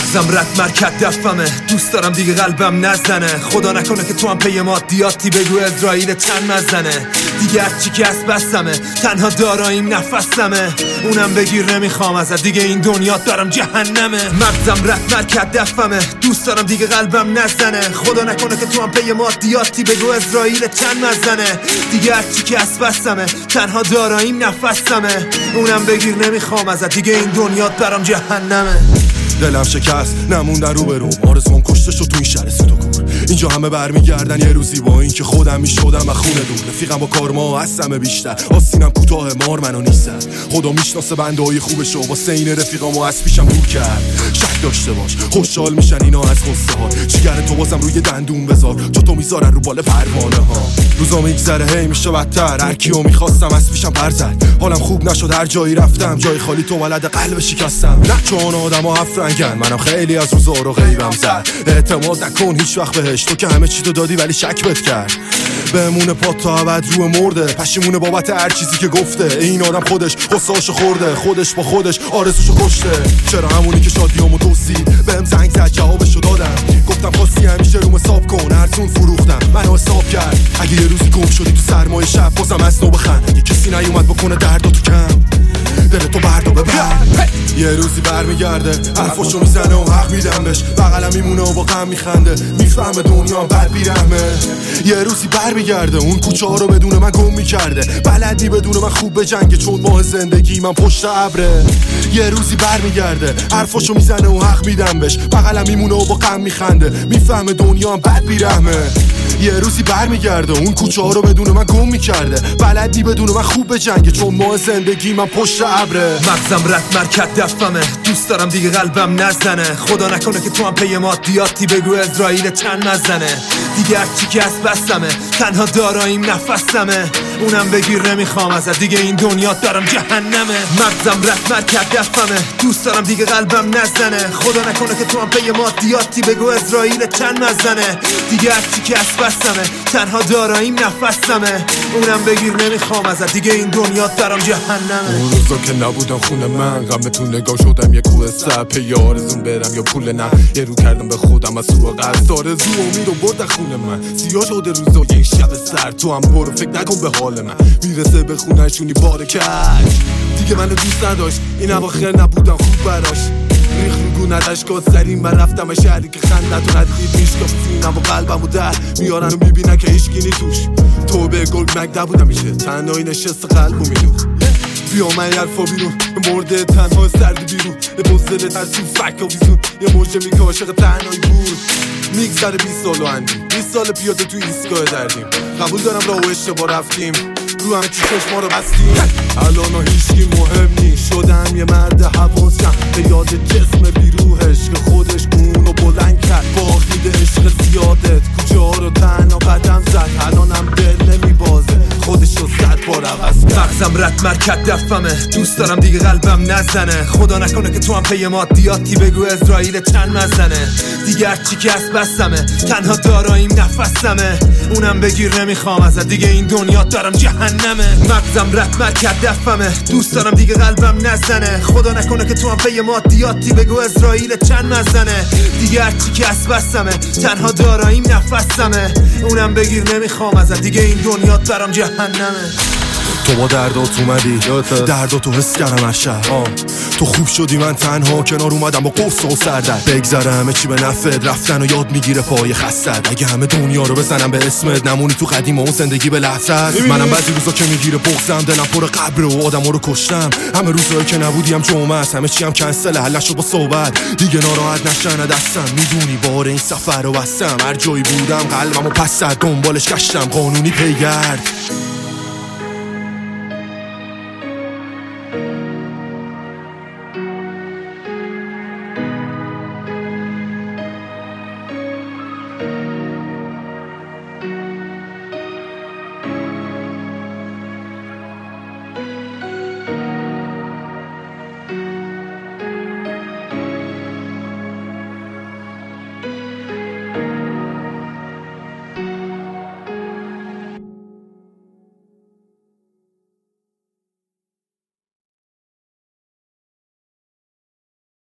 مغزم رد مرکت دفمه، دوست دارم دیگه قلبم نزنه. خدا نکنه که تو هم پی مادیاتی بگو اسرائیل چند مزنه. دیگه هرچی که از بسمه، تنها داراییم نفسمه. اونم بگیر نمیخوام ازت، دیگه این دنیا دارم جهنمه. مغزم رد مرکت دفمه، دوست دارم دیگه قلبم نزنه. خدا نکنه که تو هم پی مادیاتی بگو اسرائیل چند مزنه. دیگه هرچی که از بسمه، تنها داراییم نفسمه. اونم بگیر نمیخوام ازت، دیگه این دنیا دارم جهنمه. دلم شکست نموندن رو برو، آرزوام کشته شد تو این شهر سوت و کور. اینجا همه برمیگردن یه روزی با این که خودم میشدم و خونه دور. رفیقم با کارما هستم بیشتر، آستینم کوتاه مار منو نیستن. خدا میشناسه بنده های خوبشو، واسه این رفیقامو از پیشم دور کرد. شک داشته باش خوشحال میشن اینا از غصه ها، جیگر تو بازم روی دندون بذار، چون تو میذارن رو بال پروانه ها. روزا میگذره هی میشه بدتر، هر کیو میخواستم از پیشم پر زد. حالم خوب نشد هر جایی رفتم، جای خالی تو ولد قلب شکستم. نه چون آدما افرنگن، منم خیلی از روزا رو غیبم زد. اعتماد نکن هیچ وقت بهش، تو که همه چی تو دادی ولی شک بهت کرد. بمونه پات تا ابد رو مرده، پشیمونه بابت هر چیزی که گفته. این آدم خودش قصه‌اشو خورده، خودش با خودش آرزوشو کشته. چرا همونی که شادیامو دزدید بهم زنگ زد جوابشو دادم. گفتم خواستی همیشه روم حساب کن، ارزون فروختم منو حساب کرد. اگه یه روزی گم شدی تو سرمای شب بازم از نو بخند، اگه کسی نیومد بکنه درداتو کم، دل تو بردو ببر. یه روزی برمیگرده حرفاشو میزنه و حق میدم بهش، بغلم میمونه و با غم میخنده، میفهمه دنیا بد بیرحمه. یه روزی برمیگرده اون کوچه ها رو بدون من گم میکرده، بلدی بدون من خوب به جنگه چون ماه زندگی من پشت ابره. یه روزی برمیگرده حرفاشو میزنه و حق میدم بهش، بغلم میمونه و با غم میخنده، میفهمه دنیا بد بیرحمه. یه روزی برمیگرده اون کوچه ها رو بدون من گم میکرده، بلدی بدون من خوب به جنگه چون ماه زندگی من پشت ابره. مغزم رد مرکت دفمه، دوست دارم دیگه قلبم نزنه. خدا نکنه که تو هم پی مادیاتی بگو اسرائیل چند مزنه. دیگه هرچی که از بسمه، تنها داراییم نفسمه. اونم بگیر نمیخوام ازت، دیگه این دنیا دارم جهنمه. مغزم رد مرکت دفمه، دوست دارم دیگه قلبم نزنه. خدا نکنه که تو هم پی مادیاتی بگو اسرائیل چند مزنه. دیگه هرچی که از بسمه، تنها داراییم نفسمه. اونم بگیر نمیخوام ازت، دیگه این دنیا دارم جهنمه. اون روزا که نبودم خونه من، غم تو نگاه شدم یه کوه سر، پی آرزون برم یا پول نه. یه رو کردم به خودم از سوء قصد، آرزو امید و بردن خونه من. سیاه شده روزا یه شب سر، تو هم برو فکر نکن به حال من. میرسه به خونه‌شونی بار کش، دیگه منو دوست نداشت. این اواخر نبودم خوب براش، ریخ رو گونتش کات سریم. من رفتم شهری که خندت و ندید میشکاف سینم و قلبم و در میارن و میبینن که هیچکی توش. تو به گلگ مگ نبودم میشه، تنهایی نشست قلبو میدوخ. بیا من حرفا بیرون، مرده تنها سردی بیرون، به بزدل ترسون فک و ویزون. یه موجه میگه عاشق تنهایی بود، میگذره 20 سال و اندیم، 20 سال پیاده تو ایستگاه دردیم. قبول دارم راه و اشتباه رفتیم، رو همه چی چشما رو بستیم. الان هیچکی مهم نی، شدم یه مرد حواسم به یاد جسم بیروحش که خودش اونو بلند کرد. باخیده عشق زیادت کوچه ها رو تنها قدم زد، الانم دل نمیبازه خودش رو 100 بار عوض کرد. مغزم رد مرکت دفمه، دوست دارم دیگه قلبم نزنه. خدا نکنه که تو هم پی مادیاتی بگو اسرائیل چند مزنه. دیگه هرچی که از بسمه، تنها داراییم نفسمه. اونم بگیر نمیخوام ازت، دیگه این دنیا دارم جهنمه. مغزم رد مرکت دفمه، دوست دارم دیگه قلبم نزنه. خدا نکنه که تو هم پی مادیاتی بگو اسرائیل چند مزنه. دیگه هرچی که از بسمه، تنها داراییم نفسمه. اونم بگیر نمیخوام ازت، دیگه این دنیا دارم جهنمه. تو با دردات اومدی، درداتو حس کردم از شهر. تو خوب شدی من تنها کنار اومدم با قصه و سردرد. بگذره همه چی به نفعت، رفتن و یاد میگیره پای خستت. اگه همه دنیا رو بزنم به اسمت، نمونی تو قدیم و اون زندگی به لحظت. منم بعضی روزا که میگیره بغضم، دلم پر قبر و آدما رو کشتم. همه روزایی که نبودیم جمعه است، همه چی هم کنسل حل نشد با صحبت. دیگه ناراحت نشن دستم، میدونی بار این سفر رو بستم. هر جایی بودم قلبمو پس زد، دنبالش گشتم قانونی پیگرد.